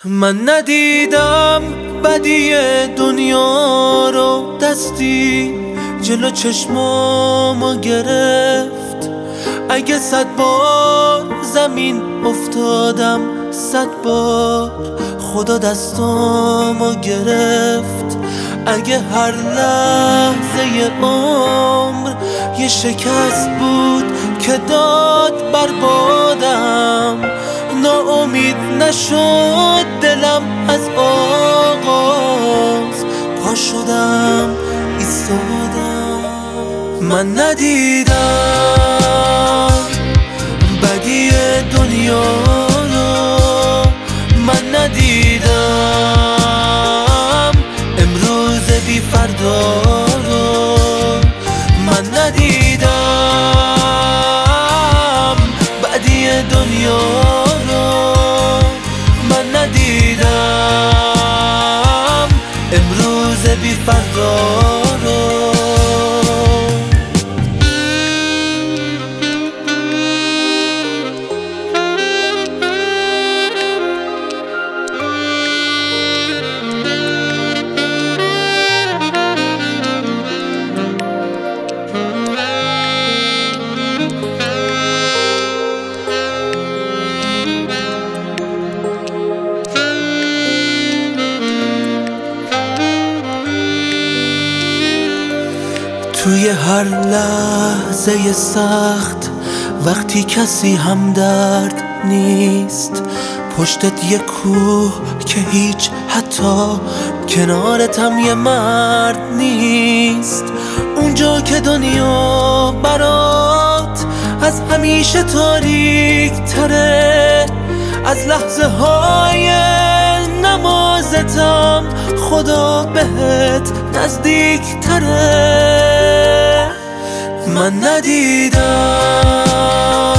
من ندیدم بدی دنیا رو، دستی جلو چشمامو گرفت. اگه 100 بار زمین افتادم، 100 بار خدا دستامو گرفت. اگه هر لحظه عمر یه شکست بود که داد بربادم، ناامید نشد دلم از آغاز، پا شدم ایستادم. من ندیدم بدی دنیا رو، من ندیدم امروز بی فردا رو، من ندیدم بدی دنیا رو، من ندیدم امروز بی فردا رو. توی هر لحظه سخت وقتی کسی همدرد نیست، پشتت یه کوه که هیچ حتی کنارت هم یه مرد نیست. اونجا که دنیا برات از همیشه تاریک تره، از لحظه های نمازتم خدا بهت نزدیک تره. من ندیدم